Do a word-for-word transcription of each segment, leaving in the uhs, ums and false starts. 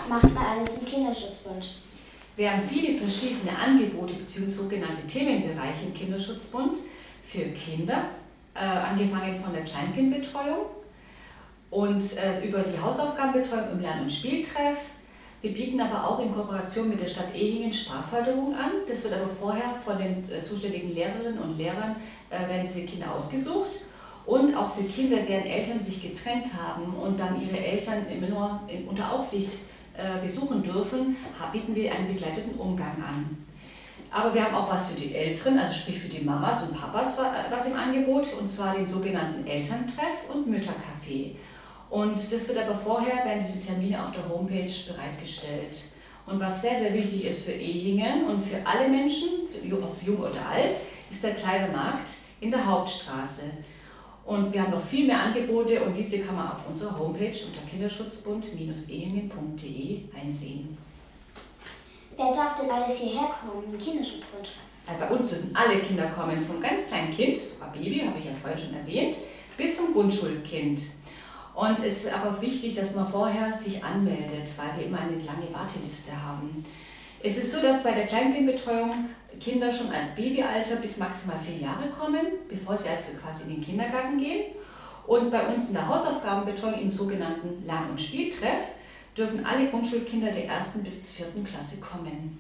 Was macht man alles im Kinderschutzbund? Wir haben viele verschiedene Angebote bzw. sogenannte Themenbereiche im Kinderschutzbund für Kinder, äh, angefangen von der Kleinkindbetreuung und äh, über die Hausaufgabenbetreuung im Lern- und Spieltreff. Wir bieten aber auch in Kooperation mit der Stadt Ehingen Sprachförderung an. Das wird aber vorher von den äh, zuständigen Lehrerinnen und Lehrern, äh, werden diese Kinder ausgesucht. Und auch für Kinder, deren Eltern sich getrennt haben und dann ihre Eltern immer nur in, unter Aufsicht äh, besuchen dürfen, bieten wir einen begleiteten Umgang an. Aber wir haben auch was für die Älteren, also sprich für die Mamas und Papas was im Angebot, und zwar den sogenannten Elterntreff und Müttercafé. Und das wird aber vorher, werden diese Termine auf der Homepage bereitgestellt. Und was sehr, sehr wichtig ist für Ehingen und für alle Menschen, ob jung oder alt, ist der kleine Markt in der Hauptstraße. Und wir haben noch viel mehr Angebote und diese kann man auf unserer Homepage unter kinderschutzbund ehingen punkt de einsehen. Wer darf denn alles hierher kommen im Kinderschutzbund? Also bei uns dürfen alle Kinder kommen, vom ganz kleinen Kind, sogar Baby, habe ich ja vorhin schon erwähnt, bis zum Grundschulkind. Und es ist aber wichtig, dass man vorher sich anmeldet, weil wir immer eine lange Warteliste haben. Es ist so, dass bei der Kleinkindbetreuung Kinder schon ein Babyalter bis maximal vier Jahre kommen, bevor sie also quasi in den Kindergarten gehen. Und bei uns in der Hausaufgabenbetreuung im sogenannten Lern- und Spieltreff dürfen alle Grundschulkinder der ersten bis vierten Klasse kommen.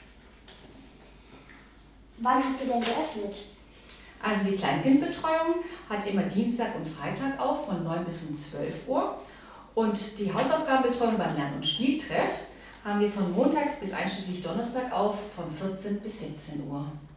Wann habt ihr denn geöffnet? Also die Kleinkindbetreuung hat immer Dienstag und Freitag auf, von neun bis um zwölf Uhr. Und die Hausaufgabenbetreuung beim Lern- und Spieltreff haben wir von Montag bis einschließlich Donnerstag auf, von vierzehn bis siebzehn Uhr.